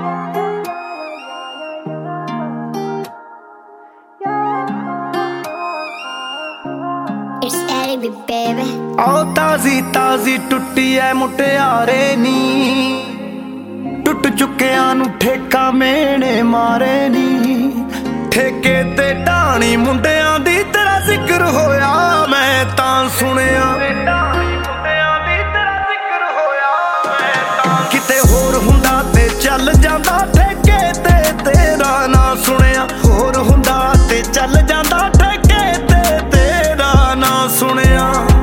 आओ ताजी ताजी टुटी है मुटियारे नी, टुट चुकिया नू ठेका मेने मारे नी। ठेके ते ढाणी मुंडियां दी तेरा जिक्र होया, मैं तां सुनिया किते होर हुंदा ते चल जांदा, ठेके ते तेरा ना सुनिया। होर हुंदा ते चल जांदा, ठेके ते तेरा ना सुनिया।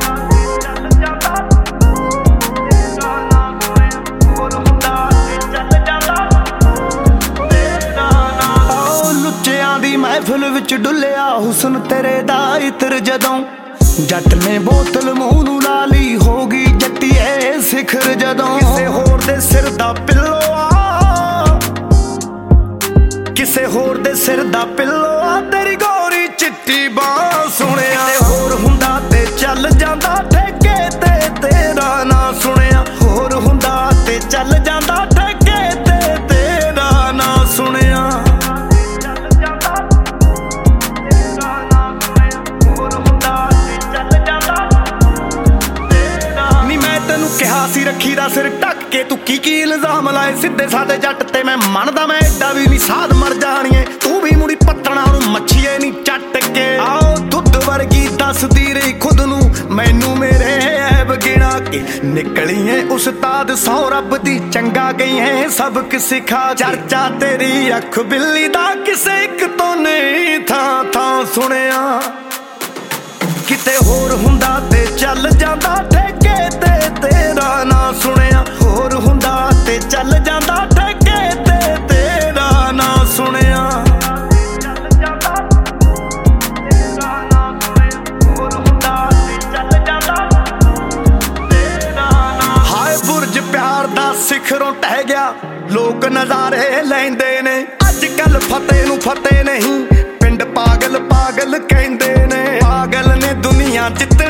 महफिल विच डुलिया हुसन तेरे दा इत्र जदों, जट ने बोतल मूंह नू ला ली, हो गई जट्टीए सिखर जदों। किसे होर दे सिर दा पिल्लो आ, किसे होर दे सिर दा पिल्लो आ, तेरी गोरी चिट्टी बां सुनिया। होर हुंदा ते चल जांदा, ठेके ते तेरा ना सुनिया। होर हुंदा ते चल जांदा, ठेके ते तेरा ना सुनिया। सी रखी दा सिर ढक के तू की इल्जाम लाए सीधे साडे जट ते। मैं मनदा मैं एडा भी नहीं साध मर जाणीए, तू भी मुड़ी पत्तणा नू मच्छीए नहीं चट के। आओ दुध वर्गी दसदी रही खुद नू, मैनू मेरे ऐब गिना के। निकलीए उस्ताद सौ रब दी, चंगा गई है सबक सिखा। चर्चा तेरी अख बिल्ली दा, किसे एक तो नहीं था सुनिया। किते होर हुंदा ते चल जांदा, ठेके ते तेरा ना सुनिया। होर हुंदा ते चल जांदा, ठेके ते तेरा ना सुनिया। हाय बुरज प्यार दा सिखरों टह गया, लोग नजारे लैंदे ने। अजकल फतेह नू फतेह नहीं, पिंड पागल पागल कहंदे ने। पागल ने दुनिया जित